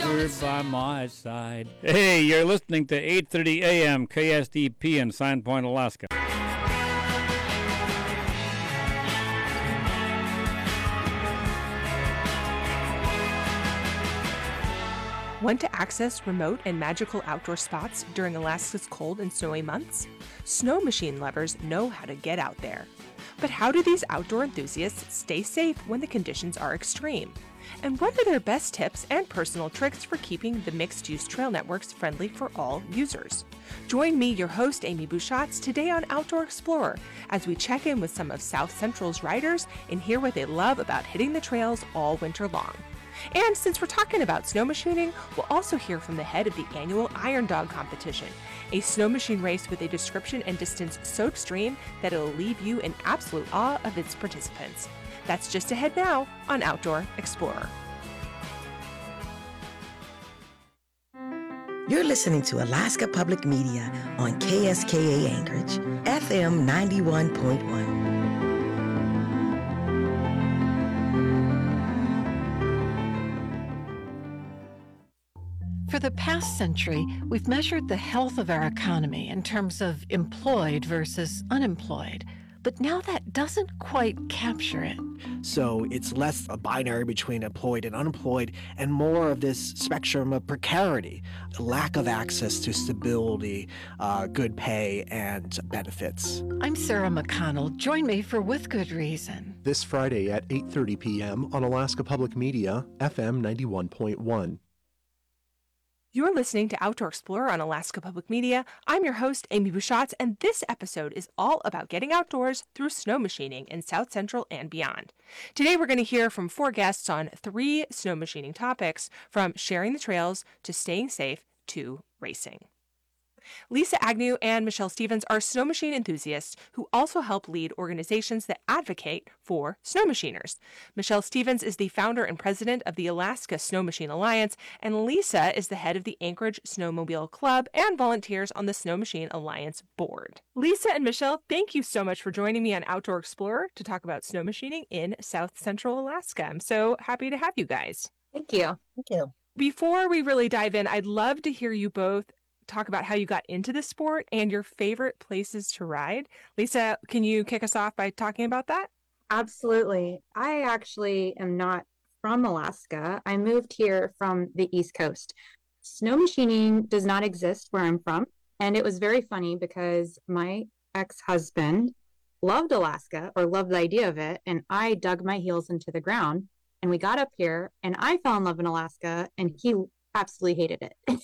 comfort by my side. Hey, you're listening to 8:30 a.m. KSDP in Sandpoint, Alaska. Want to access remote and magical outdoor spots during Alaska's cold and snowy months? Snow machine lovers know how to get out there. But how do these outdoor enthusiasts stay safe when the conditions are extreme? And what are their best tips and personal tricks for keeping the mixed-use trail networks friendly for all users? Join me, your host, Amy Bouchatz, today on Outdoor Explorer as we check in with some of South Central's riders and hear what they love about hitting the trails all winter long. And since we're talking about snow machining, we'll also hear from the head of the annual Iron Dog competition, a snow machine race with a description and distance so extreme that it'll leave you in absolute awe of its participants. That's just ahead now on Outdoor Explorer. You're listening to Alaska Public Media on KSKA Anchorage, FM 91.1. For the past century, we've measured the health of our economy in terms of employed versus unemployed. But now that doesn't quite capture it. So it's less a binary between employed and unemployed and more of this spectrum of precarity, lack of access to stability, good pay, and benefits. I'm Sarah McConnell. Join me for With Good Reason. This Friday at 8:30 p.m. on Alaska Public Media, FM 91.1. You're listening to Outdoor Explorer on Alaska Public Media. I'm your host, Amy Bouchatz, and this episode is all about getting outdoors through snow machining in South Central and beyond. Today, we're going to hear from 4 guests on 3 snow machining topics, from sharing the trails to staying safe to racing. Lisa Agnew and Michelle Stevens are snow machine enthusiasts who also help lead organizations that advocate for snow machiners. Michelle Stevens is the founder and president of the Alaska Snow Machine Alliance, and Lisa is the head of the Anchorage Snowmobile Club and volunteers on the Snow Machine Alliance board. Lisa and Michelle, thank you so much for joining me on Outdoor Explorer to talk about snow machining in South Central Alaska. I'm so happy to have you guys. Thank you. Thank you. Before we really dive in, I'd love to hear you both talk about how you got into the sport and your favorite places to ride. Lisa, can you kick us off by talking about that? Absolutely. I actually am not from Alaska. I moved here from the East Coast. Snow machining does not exist where I'm from. And it was very funny because my ex-husband loved Alaska, or loved the idea of it. And I dug my heels into the ground, and we got up here and I fell in love in Alaska, and he absolutely hated it.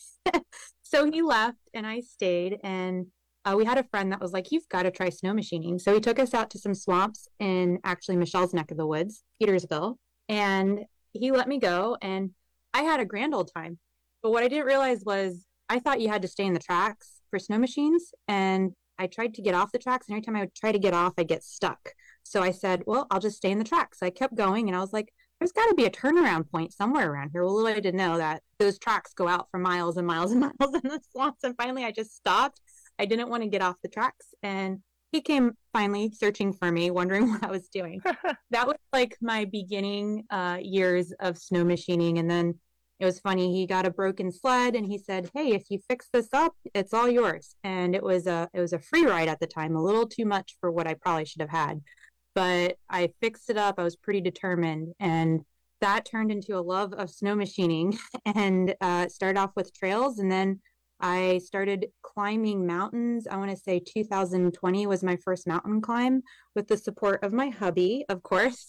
So he left and I stayed, and we had a friend that was like, you've got to try snow machining. So he took us out to some swamps in actually Michelle's neck of the woods, Petersville, and he let me go, and I had a grand old time. But what I didn't realize was I thought you had to stay in the tracks for snow machines, and I tried to get off the tracks, and every time I would try to get off, I get stuck. So I said, well, I'll just stay in the tracks. So I kept going, and I was like, there's got to be a turnaround point somewhere around here. Well, little I didn't know that those tracks go out for miles and miles and miles in the swamps. And finally, I just stopped. I didn't want to get off the tracks. And he came finally searching for me, wondering what I was doing. That was like my beginning years of snow machining. And then it was funny. He got a broken sled and he said, hey, if you fix this up, it's all yours. And it was a free ride at the time, a little too much for what I probably should have had. But I fixed it up. I was pretty determined. And that turned into a love of snow machining, and started off with trails. And then I started climbing mountains. I want to say 2020 was my first mountain climb, with the support of my hubby, of course.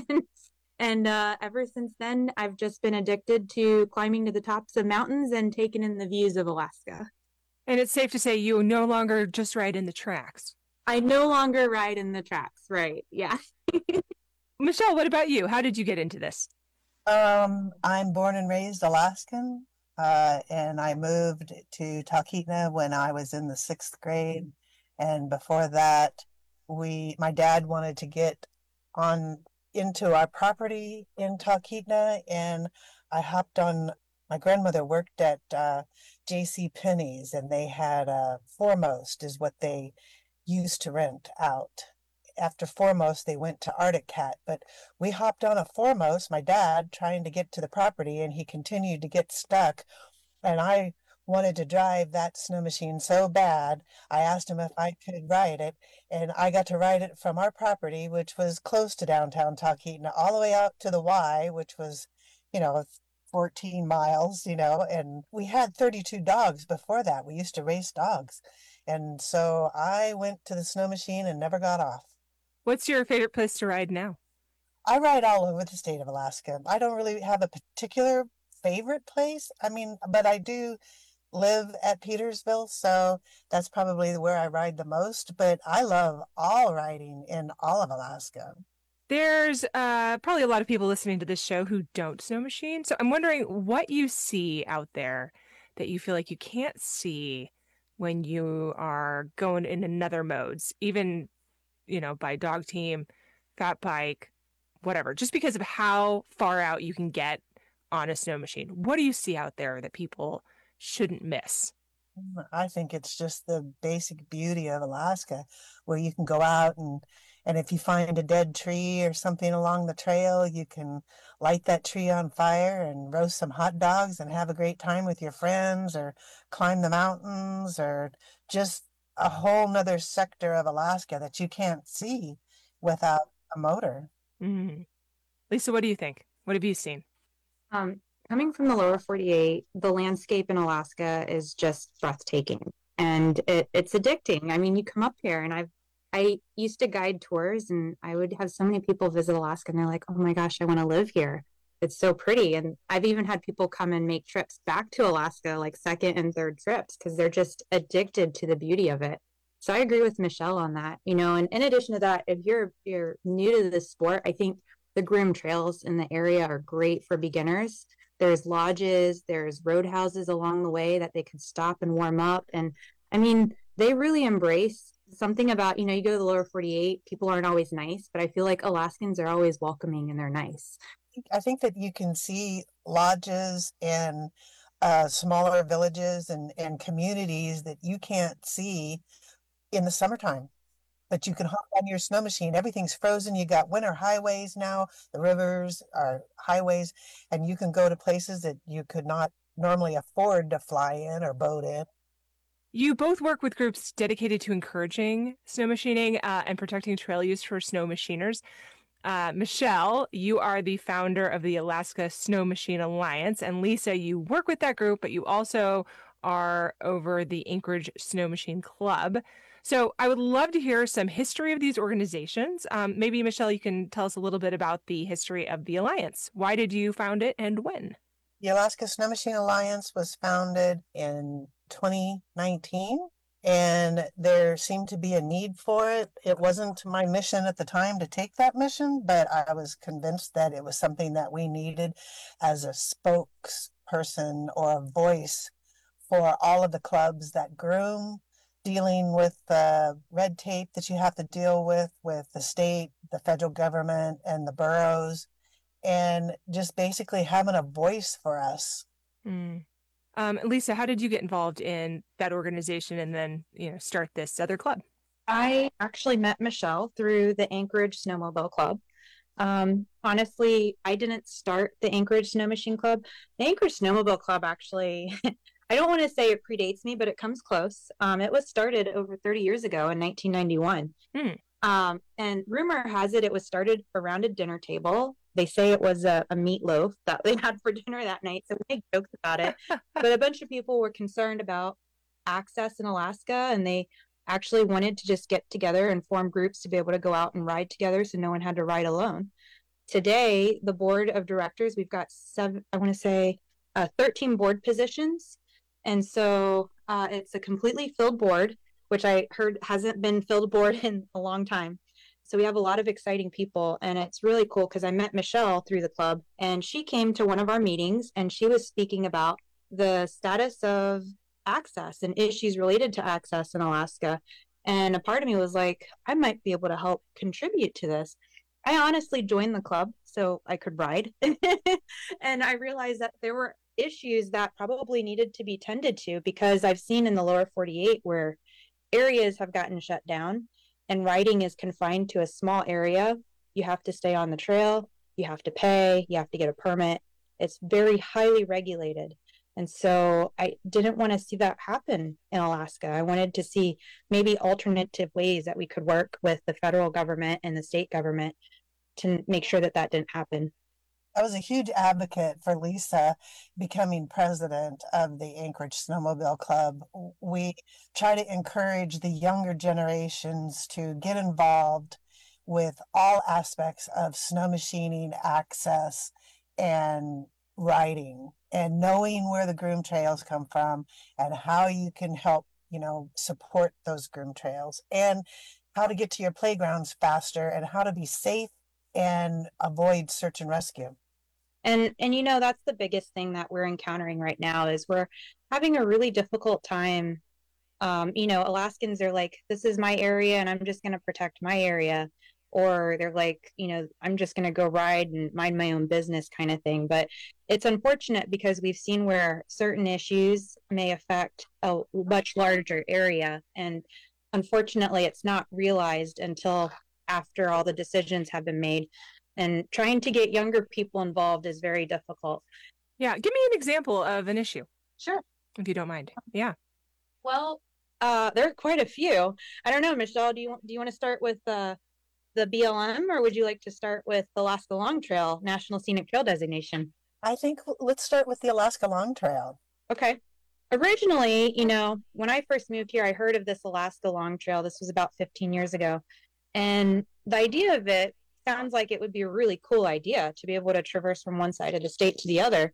And ever since then, I've just been addicted to climbing to the tops of mountains and taking in the views of Alaska. And it's safe to say you no longer just ride in the tracks. I no longer ride in the tracks, right? Yeah. Michelle, what about you? How did you get into this? I'm born and raised Alaskan, and I moved to Talkeetna when I was in the 6th grade. And before that, my dad wanted to get on into our property in Talkeetna, and I hopped on. My grandmother worked at J.C. Penney's, and they had Foremost is what they used to rent out. after Foremost, they went to Arctic Cat. But we hopped on a Foremost, my dad trying to get to the property, and he continued to get stuck. And I wanted to drive that snow machine so bad. I asked him if I could ride it, and I got to ride it from our property, which was close to downtown Talkeetna, all the way out to the Y, which was, 14 miles, and we had 32 dogs before that. We used to race dogs. And so I went to the snow machine and never got off. What's your favorite place to ride now? I ride all over the state of Alaska. I don't really have a particular favorite place. But I do live at Petersville, so that's probably where I ride the most. But I love all riding in all of Alaska. There's probably a lot of people listening to this show who don't snow machine. So I'm wondering what you see out there that you feel like you can't see when you are going in another modes, even, by dog team, fat bike, whatever, just because of how far out you can get on a snow machine. What do you see out there that people shouldn't miss? I think it's just the basic beauty of Alaska, where you can go out and if you find a dead tree or something along the trail, you can light that tree on fire and roast some hot dogs and have a great time with your friends, or climb the mountains, or just a whole nother sector of Alaska that you can't see without a motor. Mm-hmm. Lisa, what do you think? What have you seen? Coming from the lower 48, the landscape in Alaska is just breathtaking, and it's addicting. I mean, you come up here, and I used to guide tours, and I would have so many people visit Alaska, and they're like, oh my gosh, I want to live here. It's so pretty. And I've even had people come and make trips back to Alaska, like second and third trips, because they're just addicted to the beauty of it. So I agree with Michelle on that, and in addition to that, if you're new to this sport, I think the groomed trails in the area are great for beginners. There's lodges, there's roadhouses along the way that they can stop and warm up. And I mean, they really embrace something about, you go to the lower 48, people aren't always nice, but I feel like Alaskans are always welcoming and they're nice. I think that you can see lodges and smaller villages and communities that you can't see in the summertime. But you can hop on your snow machine. Everything's frozen. You got winter highways now. The rivers are highways, and you can go to places that you could not normally afford to fly in or boat in. You both work with groups dedicated to encouraging snow machining and protecting trail use for snow machiners. Michelle, you are the founder of the Alaska Snow Machine Alliance. And Lisa, you work with that group, but you also are over the Anchorage Snow Machine Club. So I would love to hear some history of these organizations. Maybe, Michelle, you can tell us a little bit about the history of the Alliance. Why did you found it and when? The Alaska Snow Machine Alliance was founded in 2019, and there seemed to be a need for it. It wasn't my mission at the time to take that mission, but I was convinced that it was something that we needed as a spokesperson or a voice for all of the clubs that groom, dealing with the red tape that you have to deal with the state, the federal government, and the boroughs, and just basically having a voice for us. Lisa, how did you get involved in that organization and then, start this other club? I actually met Michelle through the Anchorage Snowmobile Club. Honestly, I didn't start the Anchorage Snow Machine Club. The Anchorage Snowmobile Club actually, I don't want to say it predates me, but it comes close. It was started over 30 years ago in 1991. And rumor has it was started around a dinner table. They say it was a meatloaf that they had for dinner that night, so we make jokes about it. But a bunch of people were concerned about access in Alaska, and they actually wanted to just get together and form groups to be able to go out and ride together so no one had to ride alone. Today, the board of directors, we've got 13 board positions. And so it's a completely filled board, which I heard hasn't been filled board in a long time. So we have a lot of exciting people, and it's really cool because I met Michelle through the club, and she came to one of our meetings, and she was speaking about the status of access and issues related to access in Alaska. And a part of me was like, I might be able to help contribute to this. I honestly joined the club so I could ride. And I realized that there were issues that probably needed to be tended to, because I've seen in the lower 48 where areas have gotten shut down and riding is confined to a small area, you have to stay on the trail, you have to pay, you have to get a permit. It's very highly regulated. And so I didn't want to see that happen in Alaska. I wanted to see maybe alternative ways that we could work with the federal government and the state government to make sure that that didn't happen. I was a huge advocate for Lisa becoming president of the Anchorage Snowmobile Club. We try to encourage the younger generations to get involved with all aspects of snow machining, access, and riding, and knowing where the groom trails come from and how you can help, support those groom trails, and how to get to your playgrounds faster and how to be safe and avoid search and rescue. And that's the biggest thing that we're encountering right now is we're having a really difficult time. Alaskans are like, this is my area and I'm just going to protect my area. Or they're like, I'm just going to go ride and mind my own business kind of thing. But it's unfortunate because we've seen where certain issues may affect a much larger area. And unfortunately, it's not realized until after all the decisions have been made. And trying to get younger people involved is very difficult. Yeah. Give me an example of an issue. Sure. If you don't mind. Yeah. Well, there are quite a few. I don't know, Michelle, do you want to start with the BLM, or would you like to start with the Alaska Long Trail National Scenic Trail designation? I think let's start with the Alaska Long Trail. Okay. Originally, when I first moved here, I heard of this Alaska Long Trail. This was about 15 years ago. And the idea of it sounds like it would be a really cool idea to be able to traverse from one side of the state to the other.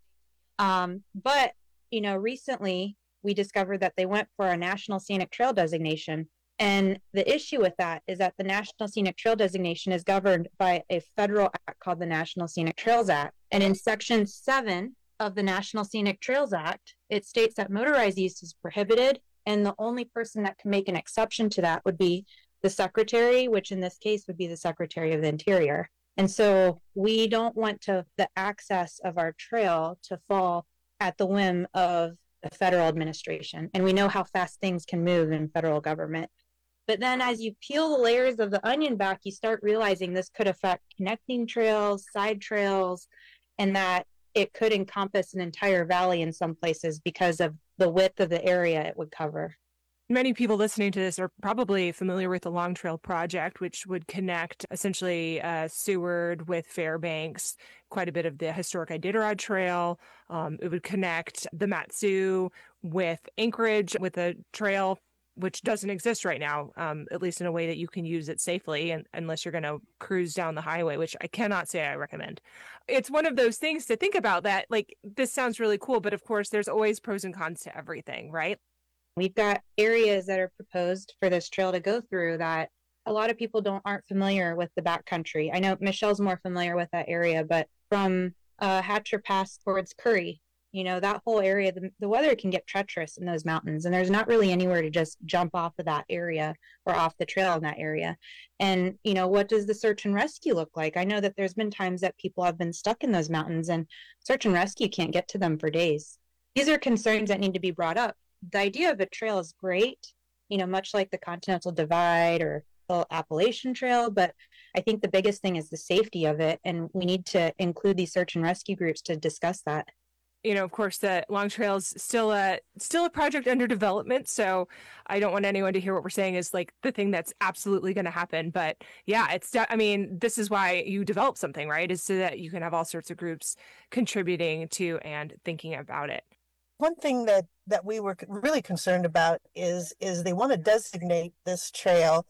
But, recently we discovered that they went for a National Scenic Trail designation. And the issue with that is that the National Scenic Trail designation is governed by a federal act called the National Scenic Trails Act. And in Section 7 of the National Scenic Trails Act, it states that motorized use is prohibited. And the only person that can make an exception to that would be the secretary, which in this case would be the Secretary of the Interior. And so we don't want the access of our trail to fall at the whim of the federal administration. And we know how fast things can move in federal government. But then as you peel the layers of the onion back, you start realizing this could affect connecting trails, side trails, and that it could encompass an entire valley in some places because of the width of the area it would cover. Many people listening to this are probably familiar with the Long Trail Project, which would connect essentially Seward with Fairbanks, quite a bit of the historic Iditarod Trail. It would connect the Mat-Su with Anchorage with a trail which doesn't exist right now, at least in a way that you can use it safely, and unless you're going to cruise down the highway, which I cannot say I recommend. It's one of those things to think about that, like, this sounds really cool, but of course there's always pros and cons to everything, right? We've got areas that are proposed for this trail to go through that a lot of people aren't familiar with the backcountry. I know Michelle's more familiar with that area, but from Hatcher Pass towards Curry, that whole area, the weather can get treacherous in those mountains, and there's not really anywhere to just jump off of that area or off the trail in that area. And, what does the search and rescue look like? I know that there's been times that people have been stuck in those mountains and search and rescue can't get to them for days. These are concerns that need to be brought up. The idea of a trail is great, much like the Continental Divide or the Appalachian Trail, but I think the biggest thing is the safety of it, and we need to include these search and rescue groups to discuss that. Of course, the Long Trail is still a project under development, so I don't want anyone to hear what we're saying is like the thing that's absolutely going to happen. But yeah, this is why you develop something, right? Is so that you can have all sorts of groups contributing to and thinking about it. One thing that we were really concerned about is they want to designate this trail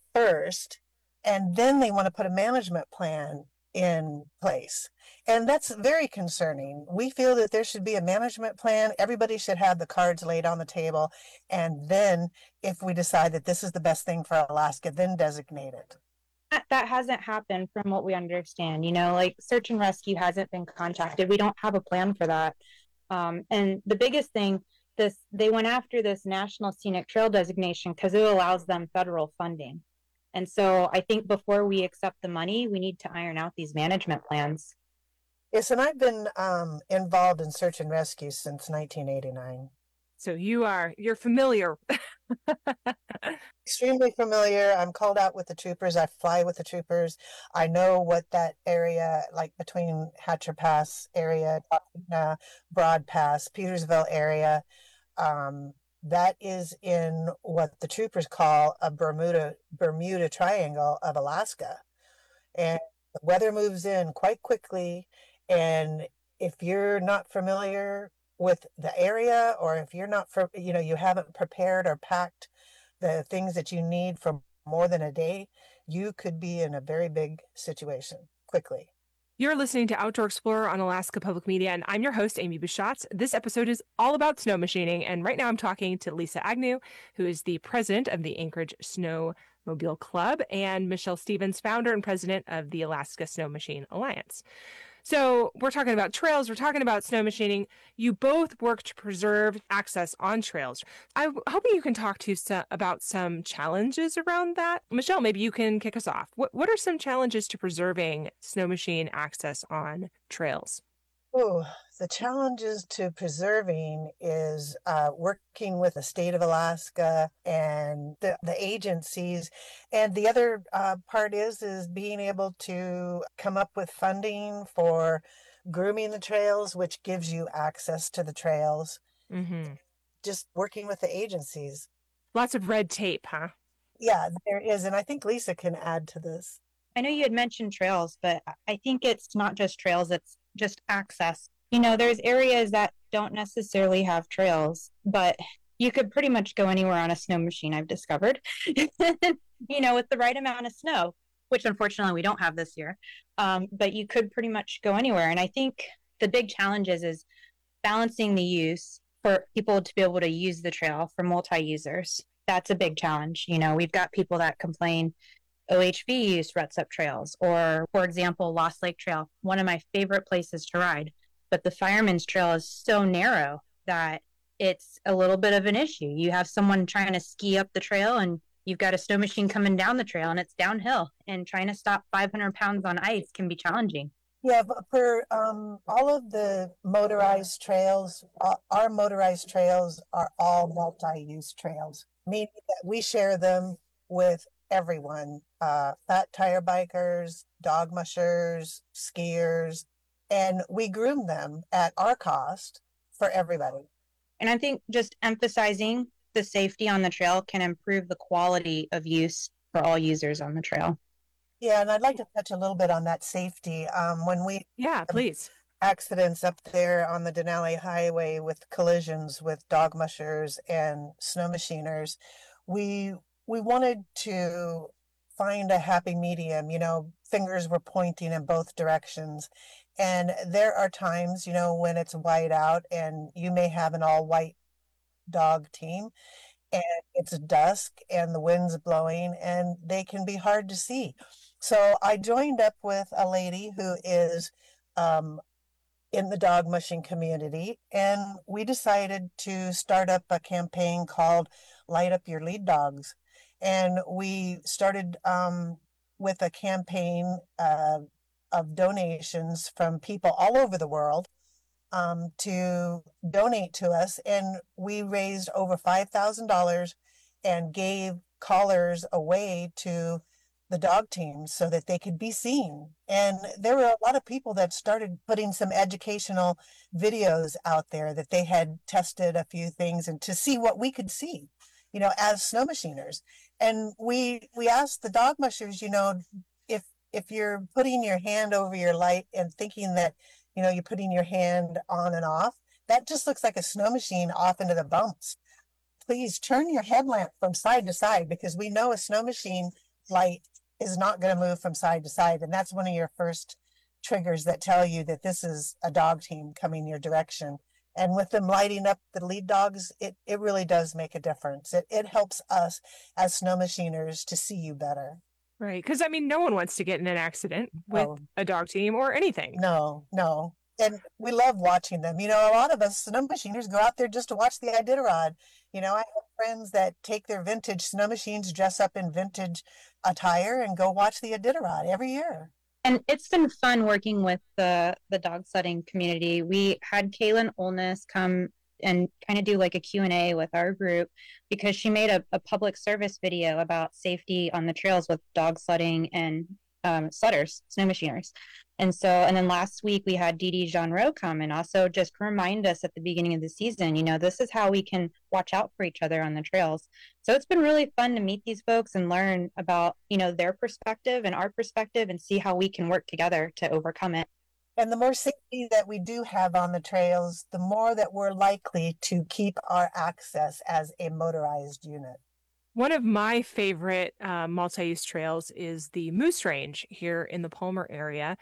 first, and then they want to put a management plan in place. And that's very concerning. We feel that there should be a management plan. Everybody should have the cards laid on the table. And then if we decide that this is the best thing for Alaska, then designate it. That hasn't happened from what we understand. Like search and rescue hasn't been contacted. We don't have a plan for that. And the biggest thing, they went after this National Scenic Trail designation because it allows them federal funding. And so I think before we accept the money, we need to iron out these management plans. Yes, and I've been involved in search and rescue since 1989. So you're familiar. Extremely familiar. I'm called out with the troopers. I fly with the troopers. I know what that area, like between Hatcher Pass area, Broad Pass, Petersville area, that is in what the troopers call a Bermuda Triangle of Alaska. And the weather moves in quite quickly. And if you're not familiar with the area, or if you're not, you haven't prepared or packed the things that you need for more than a day, you could be in a very big situation quickly. You're listening to Outdoor Explorer on Alaska Public Media, and I'm your host, Amy Buschatz. This episode is all about snow machining, and right now I'm talking to Lisa Agnew, who is the president of the Anchorage Snowmobile Club, and Michelle Stevens, founder and president of the Alaska Snow Machine Alliance. So we're talking about trails, we're talking about snow machining. You both work to preserve access on trails. I'm hoping you can talk to about some challenges around that. Michelle, maybe you can kick us off. What are some challenges to preserving snow machine access on trails? Oh, the challenges to preserving is working with the state of Alaska and the agencies. And the other part is being able to come up with funding for grooming the trails, which gives you access to the trails. Mm-hmm. Just working with the agencies. Lots of red tape, huh? Yeah, there is. And I think Lisa can add to this. I know you had mentioned trails, but I think it's not just trails, it's just access. There's areas that don't necessarily have trails, but you could pretty much go anywhere on a snow machine, I've discovered, with the right amount of snow, which unfortunately we don't have this year. But you could pretty much go anywhere. And I think the big challenge is balancing the use for people to be able to use the trail for multi-users. That's a big challenge. We've got people that complain OHV use ruts up trails, or, for example, Lost Lake Trail, one of my favorite places to ride. But the Fireman's Trail is so narrow that it's a little bit of an issue. You have someone trying to ski up the trail, and you've got a snow machine coming down the trail, and it's downhill. And trying to stop 500 pounds on ice can be challenging. Yeah, but for all of the motorized trails, our motorized trails are all multi-use trails, meaning that we share them with everyone, fat tire bikers, dog mushers, skiers, and we groom them at our cost for everybody. And I think just emphasizing the safety on the trail can improve the quality of use for all users on the trail. Yeah, and I'd like to touch a little bit on that safety. When we please. Accidents up there on the Denali Highway with collisions with dog mushers and snow machiners, we wanted to find a happy medium. Fingers were pointing in both directions. And there are times, when it's white out and you may have an all white dog team and it's dusk and the wind's blowing and they can be hard to see. So I joined up with a lady who is in the dog mushing community, and we decided to start up a campaign called Light Up Your Lead Dogs. And we started with a campaign of donations from people all over the world to donate to us. And we raised over $5,000 and gave collars away to the dog teams so that they could be seen. And there were a lot of people that started putting some educational videos out there that they had tested a few things and to see what we could see, as snow machiners. And we asked the dog mushers, if you're putting your hand over your light and thinking that, you're putting your hand on and off, that just looks like a snow machine off into the bumps. Please turn your headlamp from side to side, because we know a snow machine light is not going to move from side to side. And that's one of your first triggers that tell you that this is a dog team coming your direction. And with them lighting up the lead dogs, it really does make a difference. It helps us as snow machiners to see you better. Right. Because, no one wants to get in an accident with a dog team or anything. No. And we love watching them. A lot of us snow machiners go out there just to watch the Iditarod. I have friends that take their vintage snow machines, dress up in vintage attire, and go watch the Iditarod every year. And it's been fun working with the dog sledding community. We had Kaylin Olness come and kind of do like a Q&A with our group, because she made a public service video about safety on the trails with dog sledding and sledders, snow machiners. And then last week we had Dee Dee Jean-Rowe come and also just remind us at the beginning of the season, this is how we can watch out for each other on the trails. So it's been really fun to meet these folks and learn about, their perspective and our perspective and see how we can work together to overcome it. And the more safety that we do have on the trails, the more that we're likely to keep our access as a motorized unit. One of my favorite multi-use trails is the Moose Range here in the Palmer area.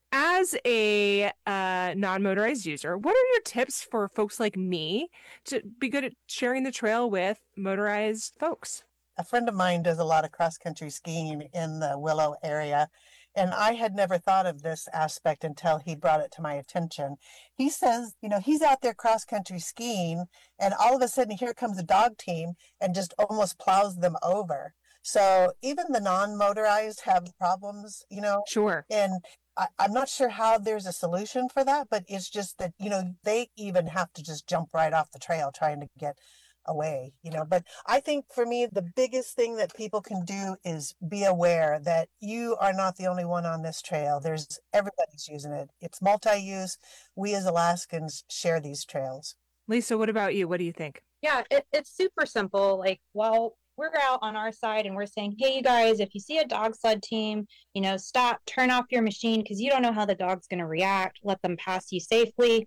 As a non-motorized user, what are your tips for folks like me to be good at sharing the trail with motorized folks? A friend of mine does a lot of cross-country skiing in the Willow area, and I had never thought of this aspect until he brought it to my attention. He says, he's out there cross-country skiing, and all of a sudden here comes a dog team and just almost plows them over. So even the non-motorized have problems, Sure. And I'm not sure how there's a solution for that, but it's just that, they even have to just jump right off the trail trying to get away, but I think for me, the biggest thing that people can do is be aware that you are not the only one on this trail. Everybody's using it. It's multi-use. We as Alaskans share these trails. Lisa, what about you? What do you think? Yeah, it's super simple. Like, while we're out on our side and we're saying, hey, you guys, if you see a dog sled team, stop, turn off your machine, because you don't know how the dog's going to react. Let them pass you safely.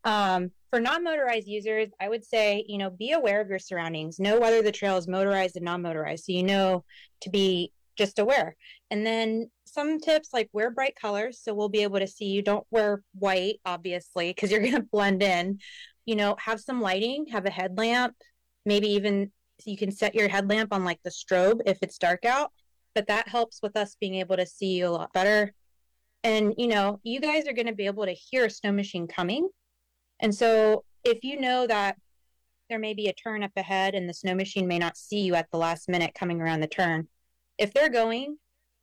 For non-motorized users, I would say, be aware of your surroundings. Know whether the trail is motorized and non-motorized, so to be just aware. And then some tips, like wear bright colors so we'll be able to see you. Don't wear white, obviously, because you're going to blend in. Have some lighting, have a headlamp, maybe even you can set your headlamp on like the strobe if it's dark out, but that helps with us being able to see you a lot better. And, you guys are going to be able to hear a snow machine coming. And so if you know that there may be a turn up ahead and the snow machine may not see you at the last minute coming around the turn, if they're going,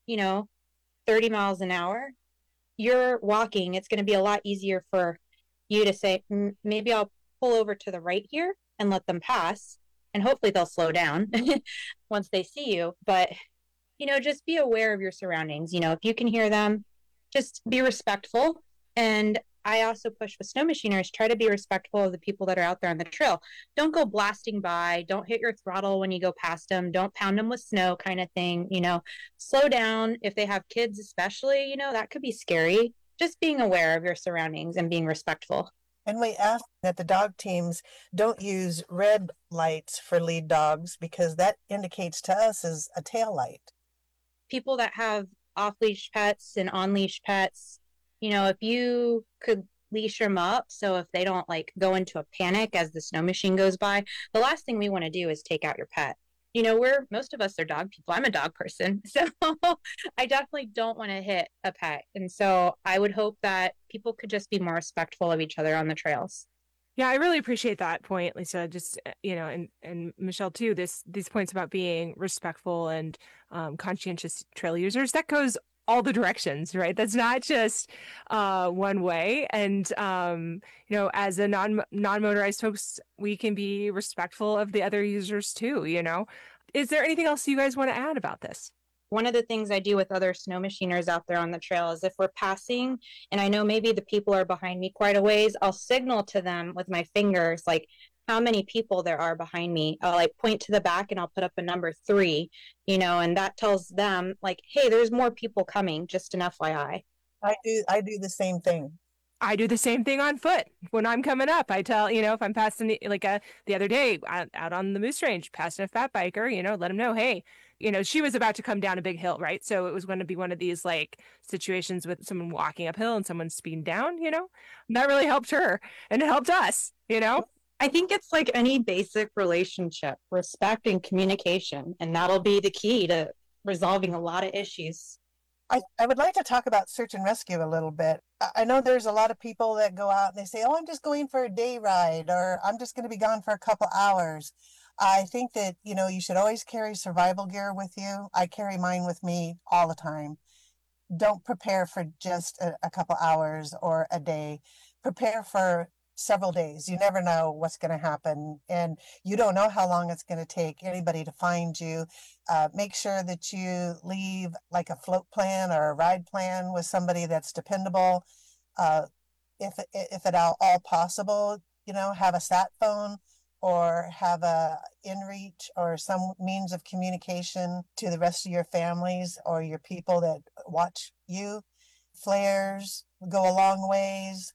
30 miles an hour, you're walking, it's going to be a lot easier for you to say, maybe I'll pull over to the right here and let them pass. And hopefully they'll slow down once they see you. But, just be aware of your surroundings. If you can hear them, just be respectful. And I also push with snow machiners, try to be respectful of the people that are out there on the trail. Don't go blasting by. Don't hit your throttle when you go past them. Don't pound them with snow, kind of thing. Slow down. If they have kids, especially, that could be scary. Just being aware of your surroundings and being respectful. And we ask that the dog teams don't use red lights for lead dogs, because that indicates to us as a tail light. People that have off-leash pets and on-leash pets, if you could leash them up so if they don't like go into a panic as the snow machine goes by, the last thing we want to do is take out your pet. Most of us are dog people. I'm a dog person, so I definitely don't want to hit a pet. And so I would hope that people could just be more respectful of each other on the trails. Yeah, I really appreciate that point, Lisa. Just, and Michelle too, these points about being respectful and conscientious trail users, that goes all the directions, right? That's not just one way. And, as a non-motorized folks, we can be respectful of the other users too, Is there anything else you guys want to add about this? One of the things I do with other snow machiners out there on the trail is if we're passing, and I know maybe the people are behind me quite a ways, I'll signal to them with my fingers, like how many people there are behind me. I'll like point to the back and I'll put up a number 3, and that tells them like, hey, there's more people coming, just an FYI. I do the same thing. I do the same thing on foot when I'm coming up. I tell, if I'm passing the other day out on the Moose Range, passing a fat biker, let them know, hey, she was about to come down a big hill, right? So it was going to be one of these like situations with someone walking uphill and someone speeding down, that really helped her and it helped us, I think it's like any basic relationship, respect and communication, and that'll be the key to resolving a lot of issues. I would like to talk about search and rescue a little bit. I know there's a lot of people that go out and they say, oh, I'm just going for a day ride, or I'm just going to be gone for a couple hours. I think that, you should always carry survival gear with you. I carry mine with me all the time. Don't prepare for just a couple hours or a day. Prepare for several days. You never know what's going to happen, and you don't know how long it's going to take anybody to find you. Make sure that you leave like a float plan or a ride plan with somebody that's dependable. If at all possible, have a sat phone or have a inReach or some means of communication to the rest of your families or your people that watch you. Flares go a long ways,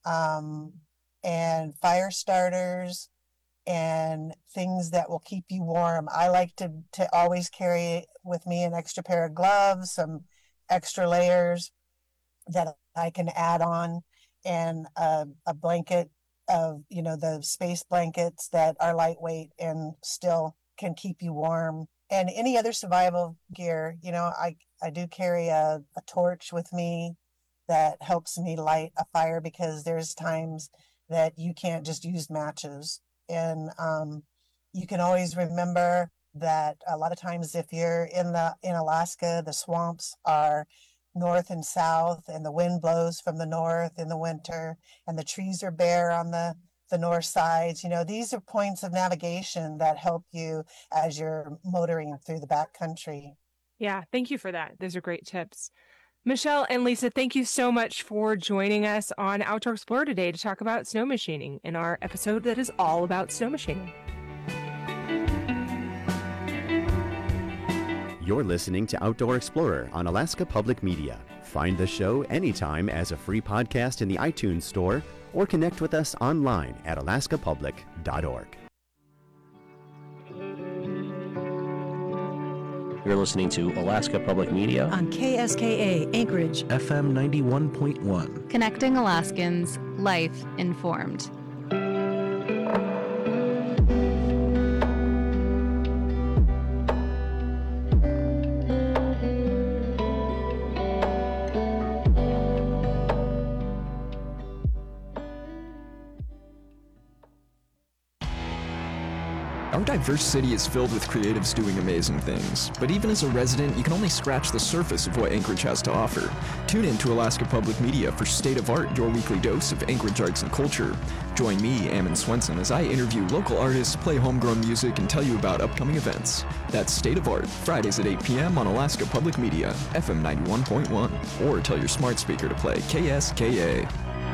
and fire starters and things that will keep you warm. I like to always carry with me an extra pair of gloves, some extra layers that I can add on, and a blanket of, the space blankets that are lightweight and still can keep you warm. And any other survival gear, I do carry a torch with me that helps me light a fire, because there's times that you can't just use matches. And you can always remember that a lot of times if you're in Alaska, the swamps are north and south, and the wind blows from the north in the winter, and the trees are bare on the north sides. These are points of navigation that help you as you're motoring through the backcountry. Yeah, thank you for that. Those are great tips. Michelle and Lisa, thank you so much for joining us on Outdoor Explorer today to talk about snow machining in our episode that is all about snow machining. You're listening to Outdoor Explorer on Alaska Public Media. Find the show anytime as a free podcast in the iTunes Store, or connect with us online at alaskapublic.org. You're listening to Alaska Public Media on KSKA Anchorage, FM 91.1. Connecting Alaskans, life informed. Our diverse city is filled with creatives doing amazing things, but even as a resident, you can only scratch the surface of what Anchorage has to offer. Tune in to Alaska Public Media for State of Art, your weekly dose of Anchorage arts and culture. Join me, Ammon Swenson, as I interview local artists, play homegrown music, and tell you about upcoming events. That's State of Art, Fridays at 8 p.m. on Alaska Public Media, FM 91.1, or tell your smart speaker to play KSKA.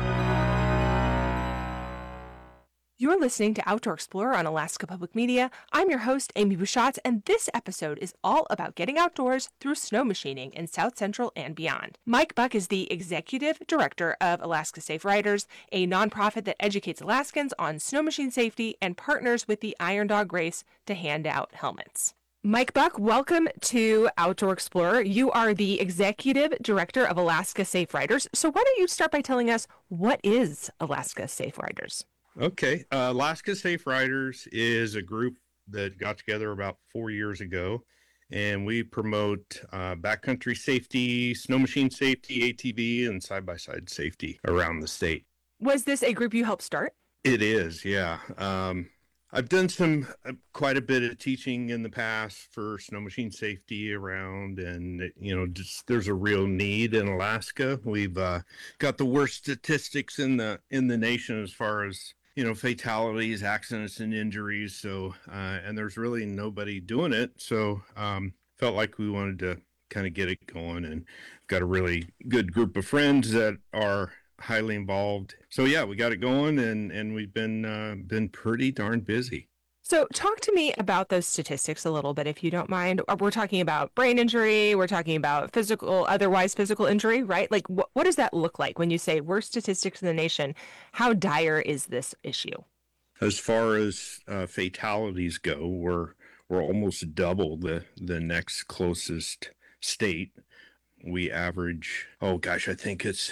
You're listening to Outdoor Explorer on Alaska Public Media. I'm your host, Amy Bouchatz, and this episode is all about getting outdoors through snow machining in South Central and beyond. Mike Buck is the Executive Director of Alaska Safe Riders, a nonprofit that educates Alaskans on snow machine safety and partners with the Iron Dog Race to hand out helmets. Mike Buck, welcome to Outdoor Explorer. You are the Executive Director of Alaska Safe Riders. So why don't you start by telling us, what is Alaska Safe Riders? Okay. Alaska Safe Riders is a group that got together about 4 years ago, and we promote backcountry safety, snow machine safety, ATV, and side-by-side safety around the state. Was this a group you helped start? It is, yeah. I've done quite a bit of teaching in the past for snow machine safety around, and just there's a real need in Alaska. We've got the worst statistics in the nation as far as fatalities, accidents, and injuries. So and there's really nobody doing it. So felt like we wanted to kind of get it going, and got a really good group of friends that are highly involved. So yeah, we got it going, and we've been pretty darn busy. So talk to me about those statistics a little bit, if you don't mind. We're talking about brain injury, we're talking about otherwise physical injury, right? Like what does that look like when you say worst statistics in the nation? How dire is this issue? As far as fatalities go, we're almost double the next closest state. We average, I think it's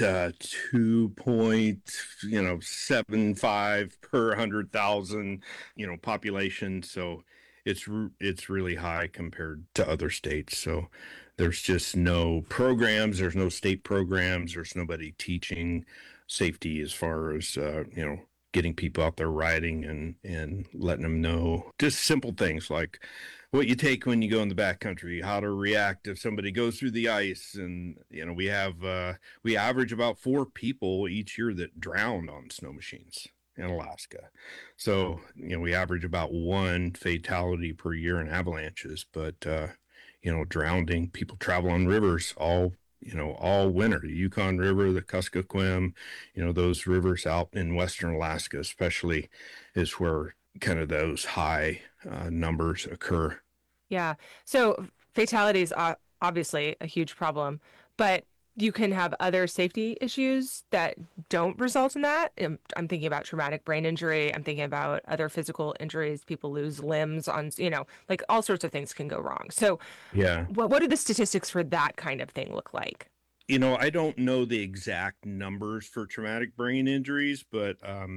2.75 per 100,000, population. So it's really high compared to other states. So there's just no programs. There's no state programs. There's nobody teaching safety as far as, getting people out there riding and letting them know just simple things like what you take when you go in the backcountry, how to react if somebody goes through the ice. And, we average about 4 people each year that drown on snow machines. in Alaska. So, we average about one fatality per year in avalanches, but, drowning, people travel on rivers all winter, the Yukon River, the Kuskokwim, those rivers out in Western Alaska, especially is where kind of those high numbers occur. Yeah. So fatalities are obviously a huge problem, but you can have other safety issues that don't result in that. I'm thinking about traumatic brain injury. I'm thinking about other physical injuries. People lose limbs on, like all sorts of things can go wrong. So yeah, what do the statistics for that kind of thing look like? I don't know the exact numbers for traumatic brain injuries, but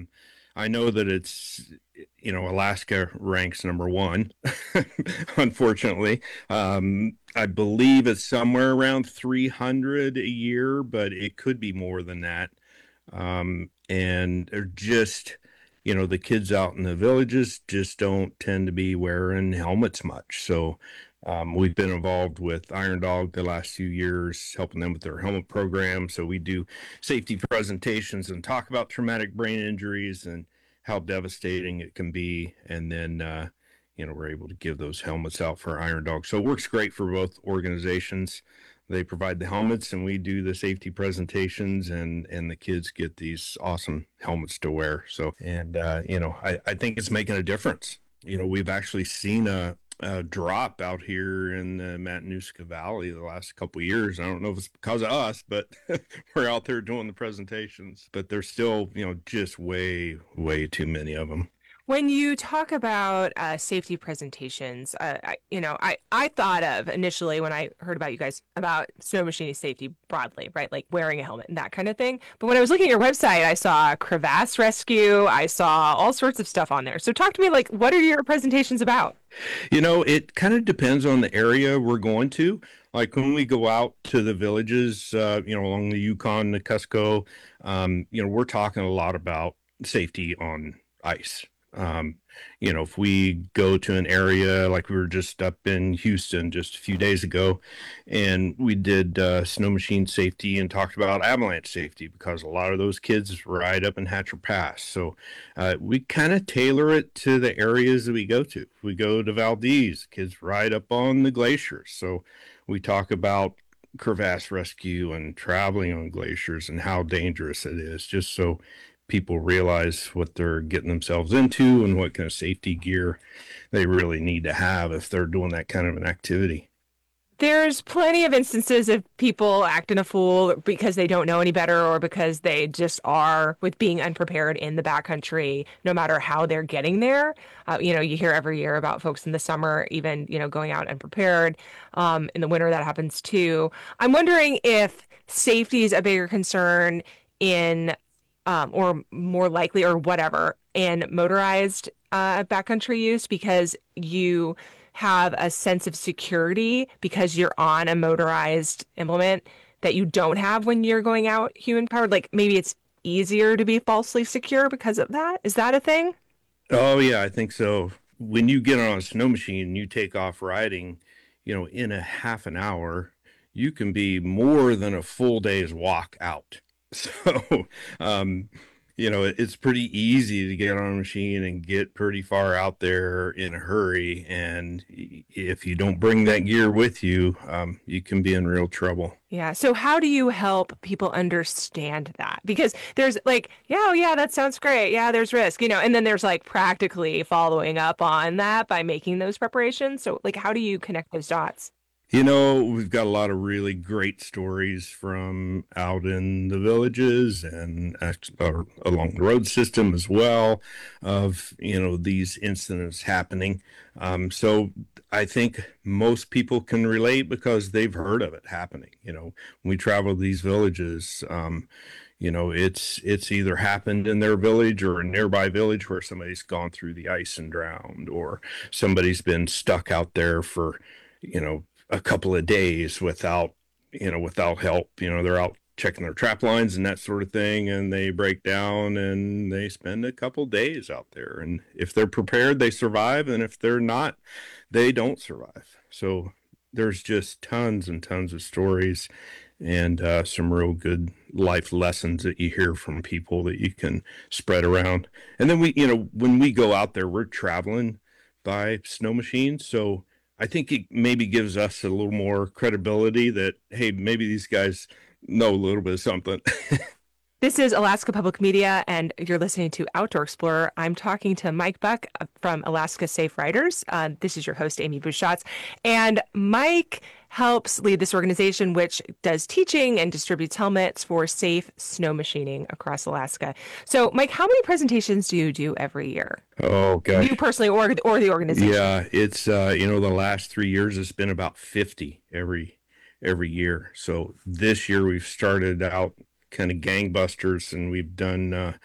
I know that it's, Alaska ranks number one, unfortunately. I believe it's somewhere around 300 a year, but it could be more than that. And they're just, the kids out in the villages just don't tend to be wearing helmets much. So we've been involved with Iron Dog the last few years, helping them with their helmet program. So we do safety presentations and talk about traumatic brain injuries and how devastating it can be. And then, we're able to give those helmets out for Iron Dog. So it works great for both organizations. They provide the helmets and we do the safety presentations, and the kids get these awesome helmets to wear. So, and, I think it's making a difference. We've actually seen a drop out here in the Matanuska Valley the last couple of years. I don't know if it's because of us, but we're out there doing the presentations. But there's still, just way, way too many of them. When you talk about safety presentations, I thought of initially when I heard about you guys about snow machining safety broadly, right? Like wearing a helmet and that kind of thing. But when I was looking at your website, I saw crevasse rescue. I saw all sorts of stuff on there. So talk to me, like, what are your presentations about? It kind of depends on the area we're going to. Like when we go out to the villages, along the Yukon, the Cusco, we're talking a lot about safety on ice. If we go to an area like we were just up in Houston just a few days ago, and we did snow machine safety and talked about avalanche safety because a lot of those kids ride up in Hatcher Pass. So we kind of tailor it to the areas that we go to. If we go to Valdez, kids ride up on the glaciers. So we talk about crevasse rescue and traveling on glaciers and how dangerous it is, just so people realize what they're getting themselves into and what kind of safety gear they really need to have if they're doing that kind of an activity. There's plenty of instances of people acting a fool because they don't know any better or because they just are with being unprepared in the backcountry, no matter how they're getting there. You hear every year about folks in the summer, even, going out unprepared. In the winter, that happens too. I'm wondering if safety is a bigger concern in or more likely or whatever in motorized backcountry use, because you have a sense of security because you're on a motorized implement that you don't have when you're going out human powered. Like maybe it's easier to be falsely secure because of that. Is that a thing? Oh yeah, I think so. When you get on a snow machine and you take off riding, in a half an hour, you can be more than a full day's walk out. So, it's pretty easy to get on a machine and get pretty far out there in a hurry. And if you don't bring that gear with you, you can be in real trouble. Yeah. So how do you help people understand that? Because there's like, yeah, that sounds great. Yeah, there's risk, and then there's like practically following up on that by making those preparations. So like, how do you connect those dots? We've got a lot of really great stories from out in the villages and along the road system as well of, these incidents happening. So I think most people can relate because they've heard of it happening. When we travel to these villages, it's either happened in their village or a nearby village where somebody's gone through the ice and drowned, or somebody's been stuck out there for, a couple of days without help. They're out checking their trap lines and that sort of thing, and they break down and they spend a couple days out there. And if they're prepared, they survive. And if they're not, they don't survive. So there's just tons and tons of stories. and some real good life lessons that you hear from people that you can spread around. And then when we go out there, we're traveling by snow machines. So I think it maybe gives us a little more credibility that, hey, maybe these guys know a little bit of something. This is Alaska Public Media, and you're listening to Outdoor Explorer. I'm talking to Mike Buck from Alaska Safe Riders. This is your host, Amy Buschatz. And Mike helps lead this organization, which does teaching and distributes helmets for safe snow machining across Alaska. So, Mike, how many presentations do you do every year? Oh, gosh. You personally or the organization? Yeah, it's, the last 3 years, it's been about 50 every year. So this year we've started out kind of gangbusters, and we've done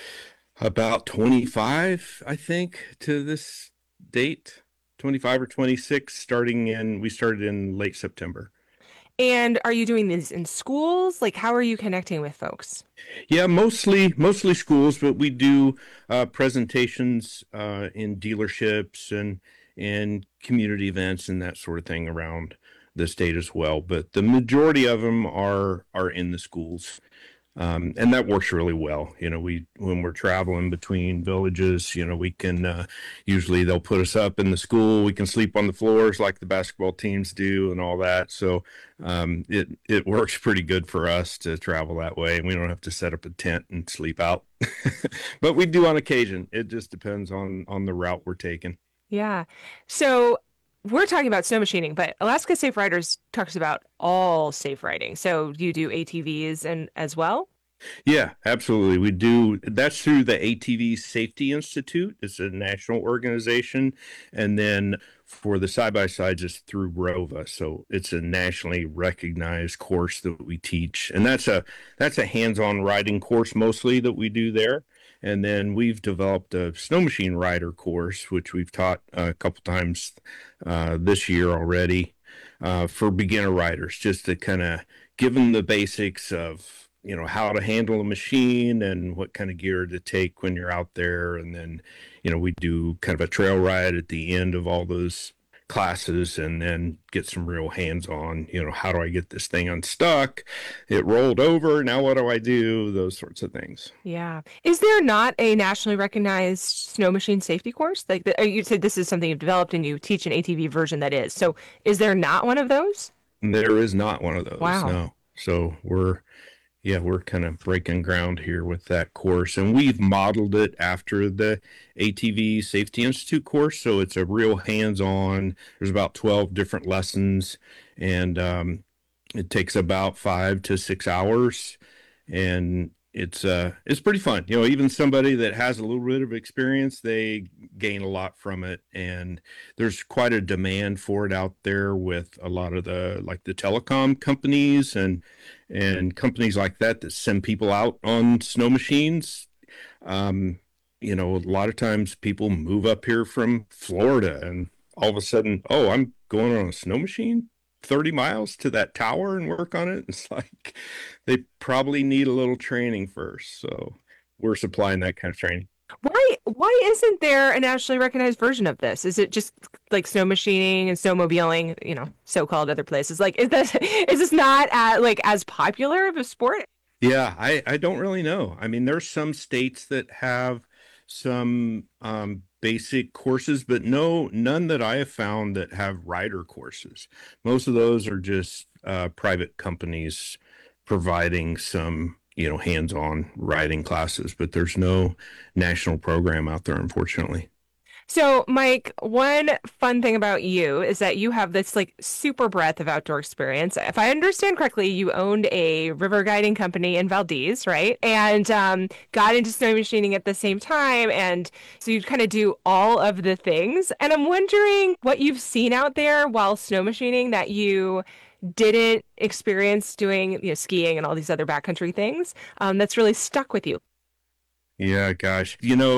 about 25, I think, to this date, 25 or 26, we started in late September. And are you doing these in schools? Like, how are you connecting with folks? Yeah, mostly schools, but we do presentations in dealerships and community events and that sort of thing around the state as well. But the majority of them are in the schools. And that works really well. When we're traveling between villages, we can, usually they'll put us up in the school. We can sleep on the floors like the basketball teams do and all that. So, it works pretty good for us to travel that way, and we don't have to set up a tent and sleep out, but we do on occasion. It just depends on the route we're taking. Yeah. So we're talking about snow machining, but Alaska Safe Riders talks about all safe riding. So you do ATVs and as well? Yeah, absolutely. We do. That's through the ATV Safety Institute. It's a national organization. And then for the side-by-sides, it's through ROVA. So it's a nationally recognized course that we teach. And that's a hands-on riding course mostly that we do there. And then we've developed a snow machine rider course, which we've taught a couple times this year already for beginner riders, just to kind of give them the basics of, how to handle a machine and what kind of gear to take when you're out there. And then, we do kind of a trail ride at the end of all those classes, and then get some real hands-on, how do I get this thing unstuck? It rolled over. Now what do I do? Those sorts of things. Yeah. Is there not a nationally recognized snow machine safety course? Like you said, this is something you've developed and you teach an ATV version that is. So is there not one of those? There is not one of those. Wow. No. So we're kind of breaking ground here with that course, and we've modeled it after the ATV Safety Institute course. So it's a real hands-on. There's about 12 different lessons, and it takes about 5 to 6 hours, and it's pretty fun. Even somebody that has a little bit of experience, they gain a lot from it, and there's quite a demand for it out there with a lot of the telecom companies and companies like that send people out on snow machines. A lot of times people move up here from Florida, and all of a sudden, oh, I'm going on a snow machine 30 miles to that tower and work on it. It's like they probably need a little training first. So we're supplying that kind of training. Why isn't there a nationally recognized version of this? Is it just like snow machining and snowmobiling, so-called other places? Like, is this not as popular of a sport? Yeah, I don't really know. I mean, there's some states that have some basic courses, but none that I have found that have rider courses. Most of those are just private companies providing some hands-on riding classes, but there's no national program out there, unfortunately. So, Mike, one fun thing about you is that you have this super breadth of outdoor experience. If I understand correctly, you owned a river guiding company in Valdez, right? And got into snow machining at the same time. And so you kind of do all of the things. And I'm wondering what you've seen out there while snow machining that you didn't experience doing, skiing and all these other backcountry things that's really stuck with you. Yeah, gosh,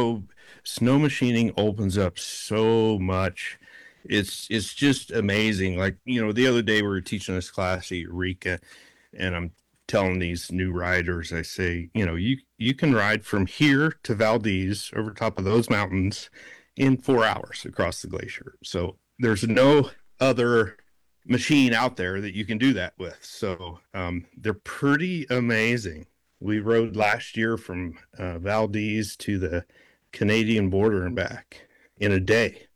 snow machining opens up so much. It's just amazing. Like, the other day we were teaching this class at Eureka, and I'm telling these new riders, I say, you can ride from here to Valdez over top of those mountains in 4 hours across the glacier. So there's no other machine out there that you can do that with. So they're pretty amazing. We rode last year from Valdez to the Canadian border and back in a day,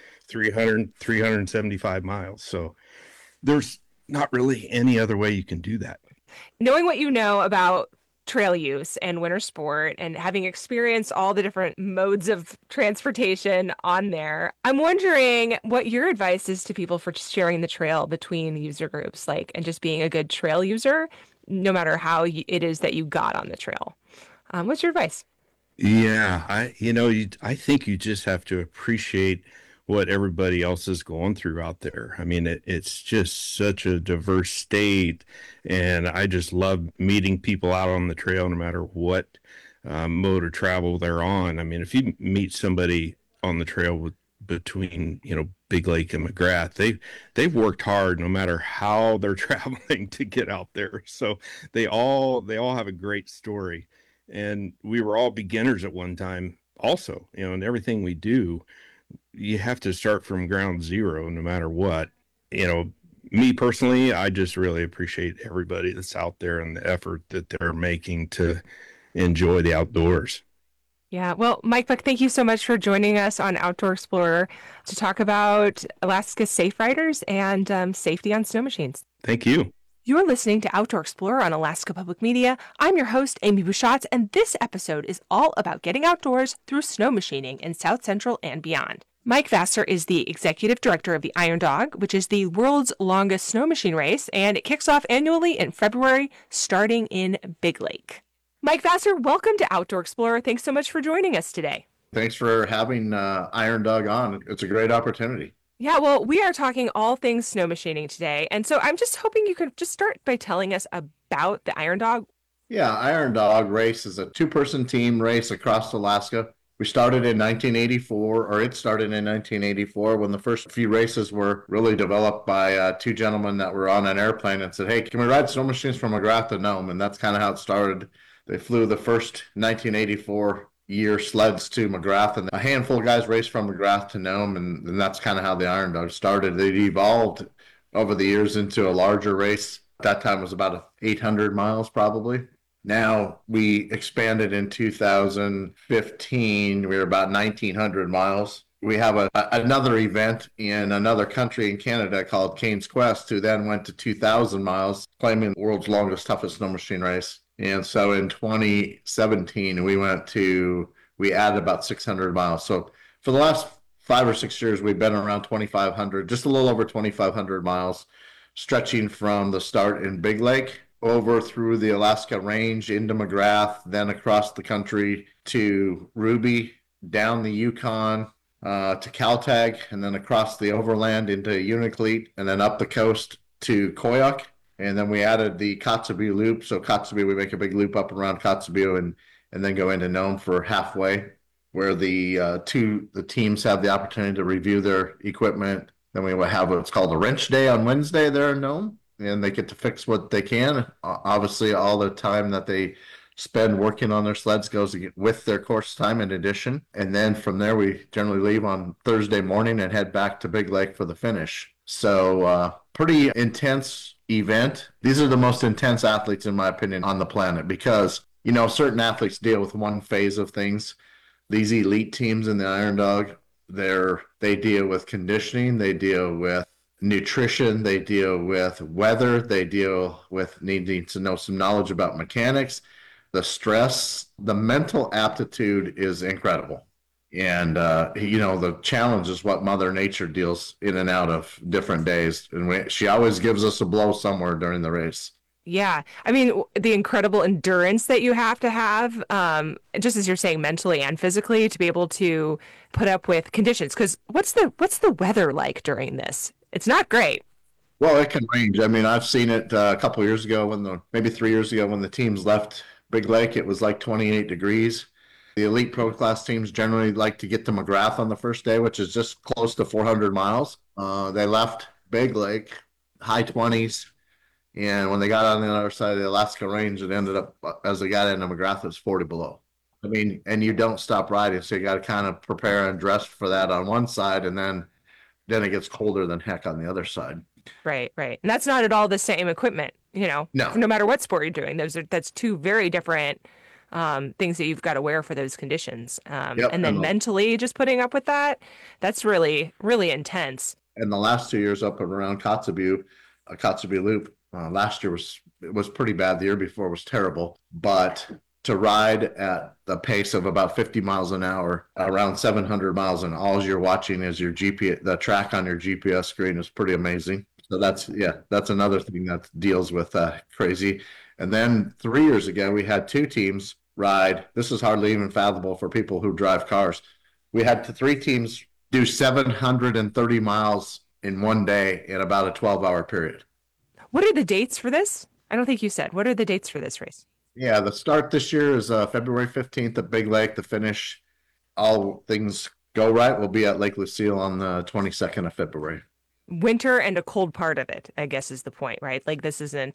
375 miles. So there's not really any other way you can do that. Knowing what you know about trail use and winter sport and having experienced all the different modes of transportation on there, I'm wondering what your advice is to people for sharing the trail between user groups, and just being a good trail user, no matter how it is that you got on the trail. What's your advice? Yeah, I think you just have to appreciate what everybody else is going through out there. I mean, it's just such a diverse state, and I just love meeting people out on the trail, no matter what mode of travel they're on. I mean, if you meet somebody on the trail between Big Lake and McGrath, they've worked hard, no matter how they're traveling, to get out there. So they all have a great story, and we were all beginners at one time, also. And everything we do, you have to start from ground zero, no matter what. Me personally, I just really appreciate everybody that's out there and the effort that they're making to enjoy the outdoors. Yeah, well, Mike Buck, thank you so much for joining us on Outdoor Explorer to talk about Alaska's Safe Riders and safety on snow machines. Thank you. You're listening to Outdoor Explorer on Alaska Public Media. I'm your host, Amy Bouchatz, and this episode is all about getting outdoors through snow machining in South Central and beyond. Mike Vassar is the executive director of the Iron Dog, which is the world's longest snow machine race, and it kicks off annually in February, starting in Big Lake. Mike Vassar, welcome to Outdoor Explorer. Thanks so much for joining us today. Thanks for having Iron Dog on. It's a great opportunity. Yeah, well, we are talking all things snow machining today, and so I'm just hoping you could just start by telling us about the Iron Dog. Yeah, Iron Dog race is a two-person team race across Alaska. We started in 1984, or it started in 1984, when the first few races were really developed by two gentlemen that were on an airplane and said, hey, can we ride snow machines from McGrath to Nome? And that's kind of how it started. They flew the first 1984 year sleds to McGrath, and a handful of guys raced from McGrath to Nome, and that's kind of how the Iron Dog started. It evolved over the years into a larger race. At that time, it was about 800 miles probably. Now we expanded in 2015. We were about 1,900 miles. We have another event in another country in Canada called Kane's Quest, who then went to 2,000 miles, claiming the world's longest, toughest snow machine race. And so in 2017, we added about 600 miles. So for the last 5 or 6 years, we've been around 2,500, just a little over 2,500 miles, stretching from the start in Big Lake over through the Alaska Range into McGrath, then across the country to Ruby, down the Yukon to Caltag, and then across the overland into Unalakleet, and then up the coast to Koyuk. And then we added the Kotzebue Loop. So Kotzebue, we make a big loop up around Kotzebue and then go into Nome for halfway, where the teams have the opportunity to review their equipment. Then we will have what's called a wrench day on Wednesday there in Nome, and they get to fix what they can. Obviously, all the time that they spend working on their sleds goes with their course time in addition. And then from there, we generally leave on Thursday morning and head back to Big Lake for the finish. So pretty intense event. These are the most intense athletes, in my opinion, on the planet, because, certain athletes deal with one phase of things. These elite teams in the Iron Dog, they deal with conditioning, they deal with nutrition, they deal with weather, they deal with needing to know some knowledge about mechanics, the stress, the mental aptitude is incredible. And, the challenge is what Mother Nature deals in and out of different days. And she always gives us a blow somewhere during the race. Yeah. I mean, the incredible endurance that you have to have, just as you're saying, mentally and physically, to be able to put up with conditions. Because what's the weather like during this? It's not great. Well, it can range. I mean, I've seen it a couple of years ago, maybe 3 years ago, when the teams left Big Lake, it was like 28 degrees. The elite pro class teams generally like to get to McGrath on the first day, which is just close to 400 miles. They left Big Lake, high 20s. And when they got on the other side of the Alaska Range, it ended up, as they got into McGrath, it was 40 below. I mean, and you don't stop riding, so you got to kind of prepare and dress for that on one side, and then it gets colder than heck on the other side. Right, right. And that's not at all the same equipment, No. no matter what sport you're doing. That's two very different things that you've got to wear for those conditions. Yep, And then mentally just putting up with that, that's really, really intense. And the last 2 years up and around Kotzebue Loop, last year was pretty bad. The year before was terrible. But to ride at the pace of about 50 miles an hour, around 700 miles, and all you're watching is your GPS, the track on your GPS screen is pretty amazing. So that's another thing that deals with crazy. And then 3 years ago, we had two teams ride. This is hardly even fathomable for people who drive cars. We had three teams do 730 miles in one day in about a 12-hour period. What are the dates for this? I don't think you said. What are the dates for this race? Yeah, the start this year is February 15th at Big Lake. The finish, all things go right, will be at Lake Lucille on the 22nd of February. Winter and a cold part of it, I guess, is the point, right? Like this isn't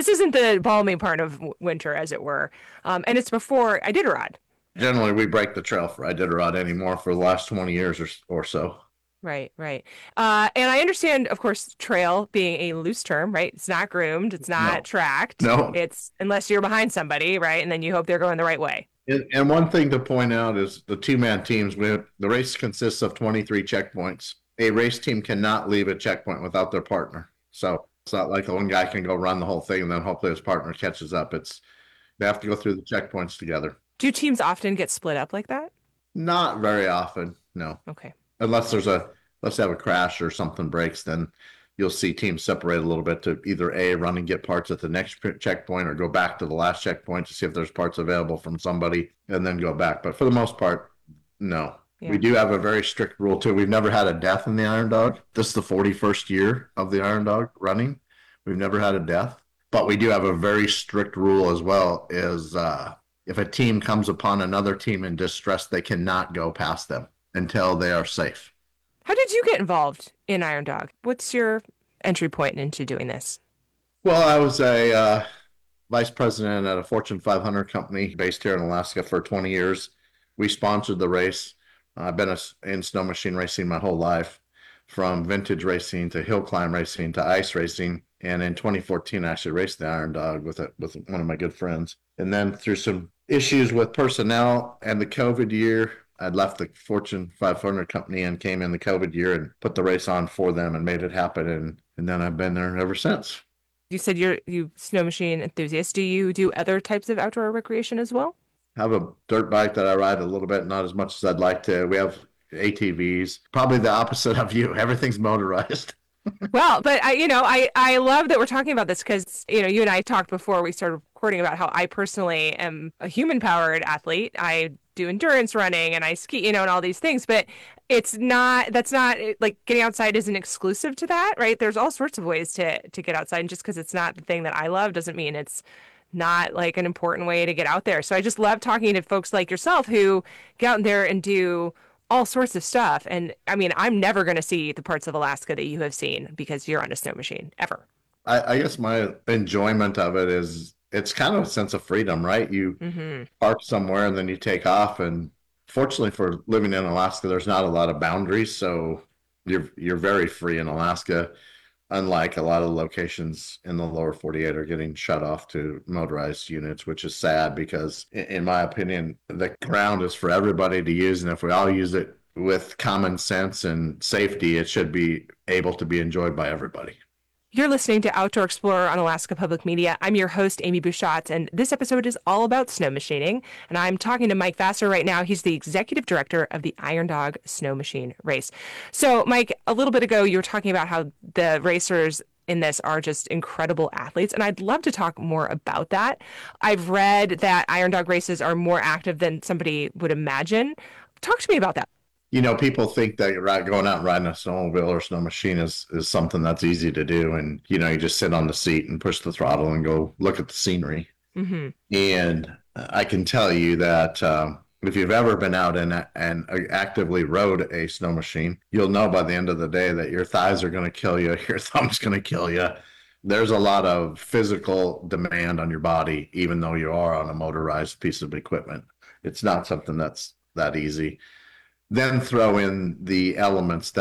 the balmy part of winter, as it were. And it's before Iditarod. Generally, we break the trail for Iditarod anymore for the last 20 years or so. Right, right. And I understand, of course, trail being a loose term, right? It's not groomed. It's not tracked. No. It's unless you're behind somebody, right? And then you hope they're going the right way. And one thing to point out is the two-man teams. The race consists of 23 checkpoints. A race team cannot leave a checkpoint without their partner. So it's not like one guy can go run the whole thing and then hopefully his partner catches up. They have to go through the checkpoints together. Do teams often get split up like that? Not very often, no. Okay. Unless let's have a crash or something breaks, then you'll see teams separate a little bit to either run and get parts at the next checkpoint or go back to the last checkpoint to see if there's parts available from somebody and then go back. But for the most part, no. Yeah. We do have a very strict rule too. We've never had a death in the Iron Dog. This is the 41st year of the Iron Dog running. We've never had a death, but we do have a very strict rule as well is if a team comes upon another team in distress, they cannot go past them until they are safe. How did you get involved in Iron Dog? What's your entry point into doing this? Well, I was a vice president at a Fortune 500 company based here in Alaska for 20 years. We sponsored the race. I've been in snow machine racing my whole life, from vintage racing to hill climb racing to ice racing. And in 2014, I actually raced the Iron Dog with one of my good friends. And then through some issues with personnel and the COVID year, I'd left the Fortune 500 company and came in the COVID year and put the race on for them and made it happen. And then I've been there ever since. You said you snow machine enthusiast. Do you do other types of outdoor recreation as well? I have a dirt bike that I ride a little bit, not as much as I'd like to. We have ATVs, probably the opposite of you. Everything's motorized. Well, but I love that we're talking about this because, you and I talked before we started recording about how I personally am a human-powered athlete. I do endurance running and I ski, and all these things, but that's not like getting outside isn't exclusive to that, right? There's all sorts of ways to get outside, and just because it's not the thing that I love doesn't mean it's not like an important way to get out there. So I just love talking to folks like yourself who get out there and do all sorts of stuff. And I mean, I'm never going to see the parts of Alaska that you have seen because you're on a snow machine ever. I guess my enjoyment of it is it's kind of a sense of freedom, right? You park somewhere and then you take off. And fortunately for living in Alaska, there's not a lot of boundaries. So you're very free in Alaska. Unlike a lot of locations in the lower 48 are getting shut off to motorized units, which is sad because, in my opinion, the ground is for everybody to use. And if we all use it with common sense and safety, it should be able to be enjoyed by everybody. You're listening to Outdoor Explorer on Alaska Public Media. I'm your host, Amy Bouchot, and this episode is all about snow machining. And I'm talking to Mike Vassar right now. He's the executive director of the Iron Dog Snow Machine Race. So, Mike, a little bit ago, you were talking about how the racers in this are just incredible athletes, and I'd love to talk more about that. I've read that Iron Dog races are more active than somebody would imagine. Talk to me about that. People think that going out and riding a snowmobile or snow machine is something that's easy to do. And, you just sit on the seat and push the throttle and go look at the scenery. Mm-hmm. And I can tell you that if you've ever been out and actively rode a snow machine, you'll know by the end of the day that your thighs are going to kill you. Your thumb's going to kill you. There's a lot of physical demand on your body, even though you are on a motorized piece of equipment. It's not something that's that easy. Then throw in the elements that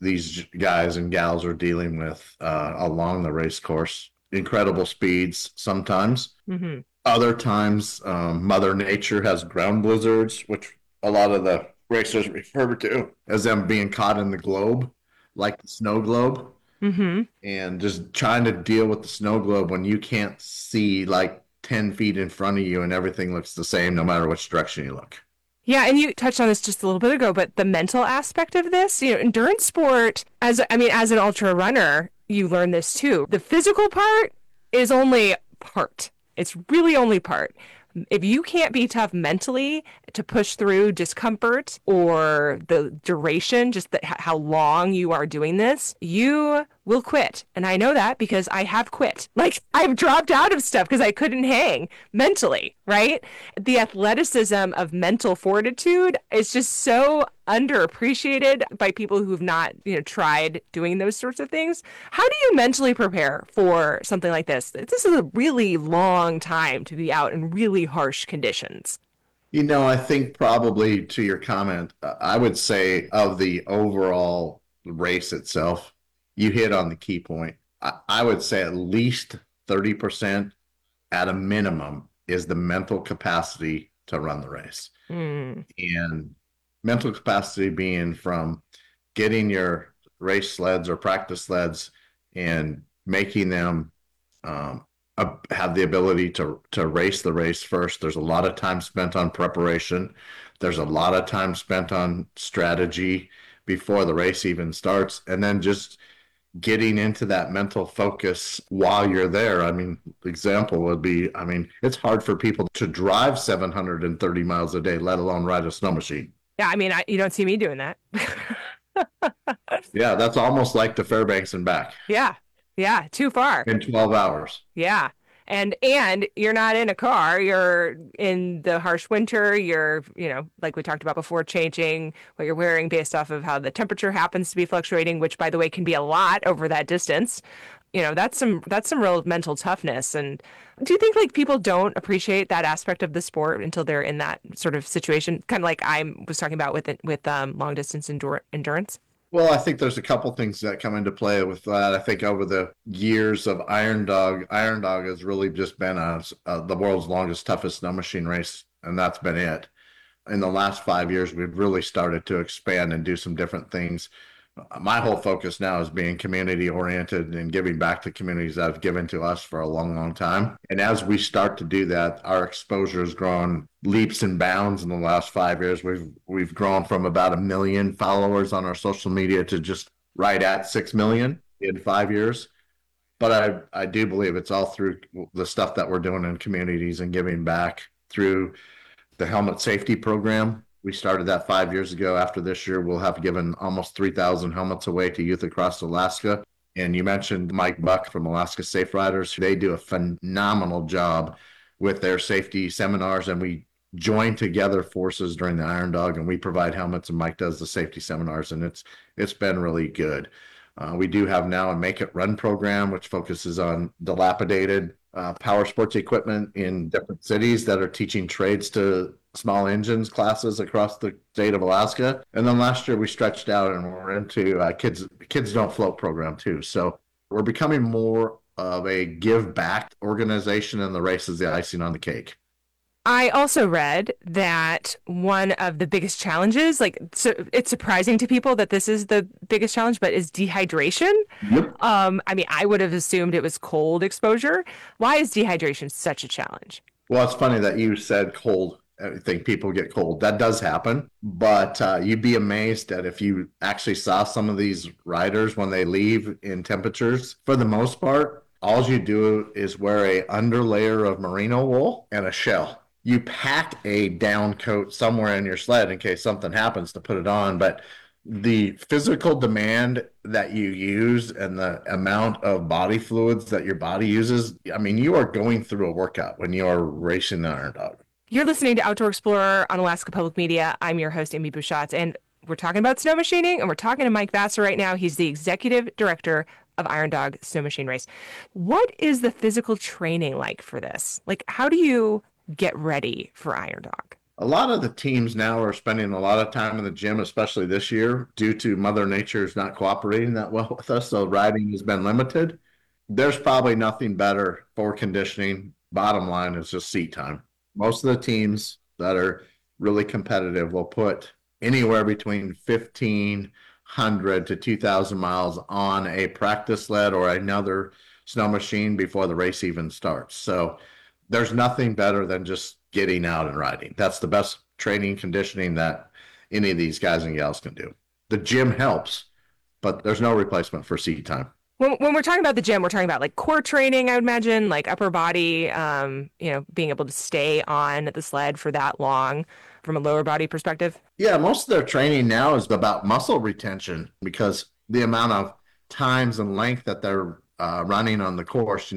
these guys and gals are dealing with along the race course. Incredible speeds sometimes. Mm-hmm. Other times, Mother Nature has ground blizzards, which a lot of the racers refer to as them being caught in the globe, like the snow globe. Mm-hmm. And just trying to deal with the snow globe when you can't see like 10 feet in front of you and everything looks the same no matter which direction you look. Yeah, and you touched on this just a little bit ago, but the mental aspect of this, endurance sport, as an ultra runner, you learn this too. The physical part is only part. It's really only part. If you can't be tough mentally to push through discomfort or the duration, just how long you are doing this, you will quit. And I know that because I have quit. Like, I've dropped out of stuff because I couldn't hang mentally, right? The athleticism of mental fortitude is just so underappreciated by people who've not, tried doing those sorts of things. How do you mentally prepare for something like this? This is a really long time to be out in really harsh conditions. I think probably to your comment, I would say of the overall race itself, you hit on the key point. I would say at least 30% at a minimum is the mental capacity to run the race. And mental capacity being from getting your race sleds or practice sleds and making them have the ability to race the race first. There's a lot of time spent on preparation. There's a lot of time spent on strategy before the race even starts. And then just getting into that mental focus while you're there. Example would be, it's hard for people to drive 730 miles a day, let alone ride a snow machine. Yeah, you don't see me doing that. Yeah, that's almost like the Fairbanks and back. Yeah, too far. In 12 hours. Yeah. And you're not in a car, you're in the harsh winter, you're, like we talked about before, changing what you're wearing based off of how the temperature happens to be fluctuating, which by the way can be a lot over that distance. That's some real mental toughness. And do you think like people don't appreciate that aspect of the sport until they're in that sort of situation? Kind of like I was talking about with long distance endurance. Well, I think there's a couple things that come into play with that. I think over the years of Iron Dog has really just been the world's longest, toughest snow machine race, and that's been it. In the last 5 years, we've really started to expand and do some different things. My whole focus now is being community oriented and giving back to communities that have given to us for a long, long time. And as we start to do that, our exposure has grown leaps and bounds in the last 5 years. We've grown from about 1 million followers on our social media to just right at 6 million in 5 years. But I do believe it's all through the stuff that we're doing in communities and giving back through the helmet safety program. We started that 5 years ago. After this year, we'll have given almost 3,000 helmets away to youth across Alaska. And you mentioned Mike Buck from Alaska Safe Riders. They do a phenomenal job with their safety seminars, and we join together forces during the Iron Dog, and we provide helmets, and Mike does the safety seminars, and it's been really good. We do have now a Make It Run program, which focuses on dilapidated power sports equipment in different cities that are teaching trades to small engines classes across the state of Alaska. And then last year we stretched out and we're into Kids Don't Float program too. So we're becoming more of a give back organization, and the race is the icing on the cake. I also read that one of the biggest challenges, it's surprising to people that this is the biggest challenge, but is dehydration. Yep. I would have assumed it was cold exposure. Why is dehydration such a challenge? Well, it's funny that you said cold. I think people get cold. That does happen, but you'd be amazed that if you actually saw some of these riders when they leave in temperatures, for the most part, all you do is wear a underlayer of merino wool and a shell. You pack a down coat somewhere in your sled in case something happens to put it on, but the physical demand that you use and the amount of body fluids that your body uses, you are going through a workout when you are racing the Iron Dog. You're listening to Outdoor Explorer on Alaska Public Media. I'm your host, Amy Bouchatz, and we're talking about snow machining, and we're talking to Mike Vassar right now. He's the executive director of Iron Dog Snow Machine Race. What is the physical training like for this? How do you get ready for Iron Dog? A lot of the teams now are spending a lot of time in the gym, especially this year, due to Mother Nature's not cooperating that well with us. So riding has been limited. There's probably nothing better for conditioning. Bottom line is just seat time. Most of the teams that are really competitive will put anywhere between 1,500 to 2,000 miles on a practice sled or another snow machine before the race even starts. So there's nothing better than just getting out and riding. That's the best training conditioning that any of these guys and gals can do. The gym helps, but there's no replacement for seat time. When we're talking about the gym, we're talking about like core training, I would imagine, like upper body, being able to stay on the sled for that long from a lower body perspective. Yeah, most of their training now is about muscle retention because the amount of times and length that they're running on the course,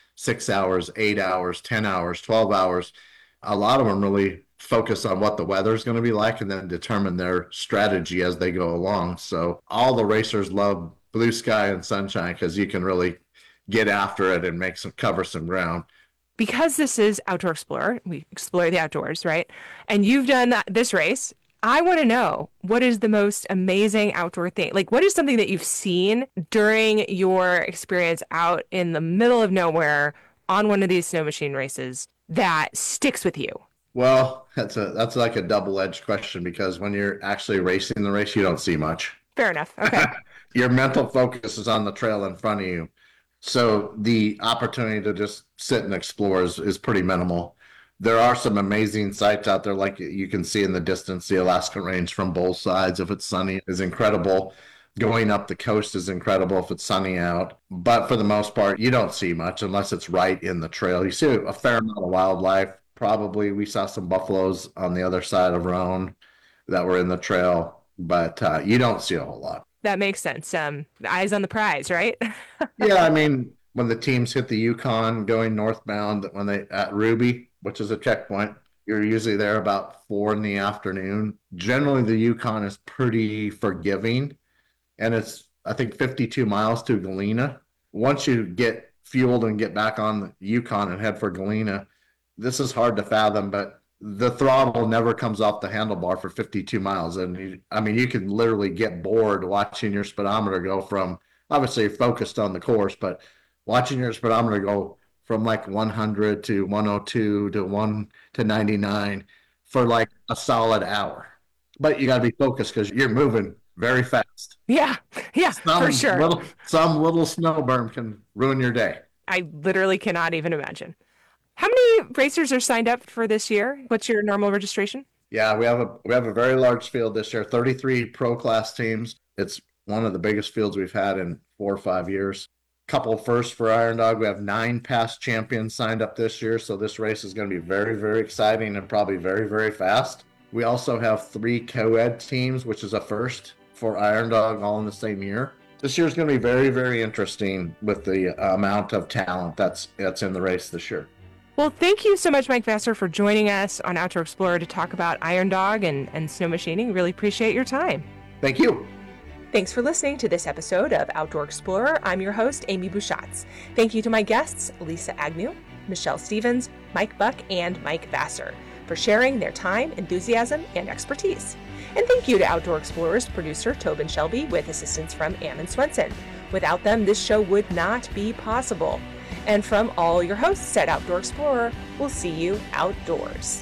6 hours, 8 hours, 10 hours, 12 hours. A lot of them really focus on what the weather's going to be like and then determine their strategy as they go along. So all the racers love blue sky and sunshine because you can really get after it and cover some ground. Because this is Outdoor Explorer, we explore the outdoors, right? And you've done this race. I want to know, what is the most amazing outdoor thing? Like, what is something that you've seen during your experience out in the middle of nowhere on one of these snow machine races that sticks with you? Well, that's like a double-edged question because when you're actually racing the race, you don't see much. Fair enough. Okay. Your mental focus is on the trail in front of you. So the opportunity to just sit and explore is pretty minimal. There are some amazing sights out there, like you can see in the distance, the Alaskan Range from both sides. If it's sunny, is incredible. Going up the coast is incredible if it's sunny out. But for the most part, you don't see much unless it's right in the trail. You see a fair amount of wildlife. Probably we saw some buffaloes on the other side of Roan that were in the trail, but you don't see a whole lot. That makes sense. Eyes on the prize, right? Yeah, I mean, when the teams hit the Yukon going northbound, at Ruby, which is a checkpoint, you're usually there about 4 p.m. Generally, the Yukon is pretty forgiving, and it's, I think, 52 miles to Galena. Once you get fueled and get back on the Yukon and head for Galena, this is hard to fathom, but the throttle never comes off the handlebar for 52 miles. And you can literally get bored watching your speedometer go from, obviously you're focused on the course, but watching your speedometer go from like 100 to 102 to 1 to 99 for like a solid hour. But you got to be focused because you're moving very fast. Yeah, for sure. Some little snow berm can ruin your day. I literally cannot even imagine. How many racers are signed up for this year? What's your normal registration? Yeah, we have a very large field this year, 33 pro class teams. It's one of the biggest fields we've had in 4 or 5 years. Couple firsts for Iron Dog. We have 9 past champions signed up this year, so this race is going to be very, very exciting and probably very, very fast. We also have 3 co-ed teams, which is a first for Iron Dog all in the same year. This year is going to be very, very interesting with the amount of talent that's in the race this year. Well, thank you so much, Mike Vassar, for joining us on Outdoor Explorer to talk about Iron Dog and snow machining. Really appreciate your time. Thank you. Thanks for listening to this episode of Outdoor Explorer. I'm your host, Amy Bouchatz. Thank you to my guests, Lisa Agnew, Michelle Stevens, Mike Buck, and Mike Vassar for sharing their time, enthusiasm, and expertise. And thank you to Outdoor Explorer's producer, Tobin Shelby, with assistance from Ammon Swenson. Without them, this show would not be possible. And from all your hosts at Outdoor Explorer, we'll see you outdoors.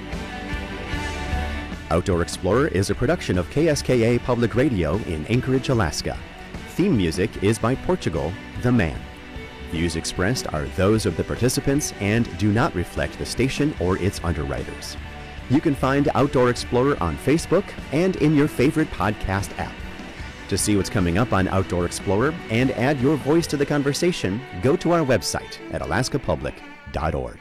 Outdoor Explorer is a production of KSKA Public Radio in Anchorage, Alaska. Theme music is by Portugal, The Man. Views expressed are those of the participants and do not reflect the station or its underwriters. You can find Outdoor Explorer on Facebook and in your favorite podcast app. To see what's coming up on Outdoor Explorer and add your voice to the conversation, go to our website at alaskapublic.org.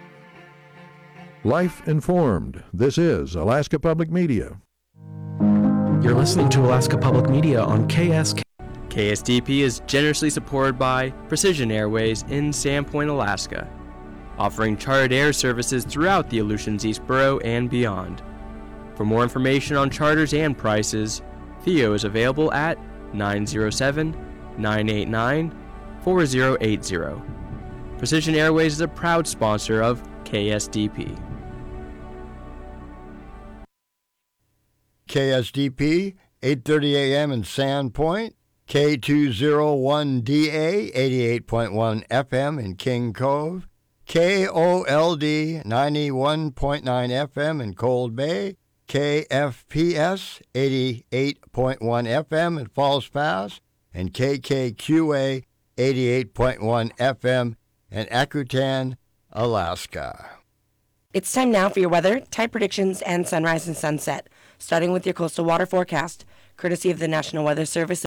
Life Informed. This is Alaska Public Media. You're listening to Alaska Public Media on KSK. KSDP is generously supported by Precision Airways in Sandpoint, Alaska, offering chartered air services throughout the Aleutians East Borough and beyond. For more information on charters and prices, Theo is available at 907-989-4080. Precision Airways is a proud sponsor of KSDP. KSDP, 8:30 a.m. in Sandpoint, K201DA, 88.1 FM in King Cove, KOLD, 91.9 FM in Cold Bay, KFPS, 88.1 FM in Falls Pass, and KKQA, 88.1 FM in Akutan, Alaska. It's time now for your weather, tide predictions, and sunrise and sunset, starting with your coastal water forecast, courtesy of the National Weather Service.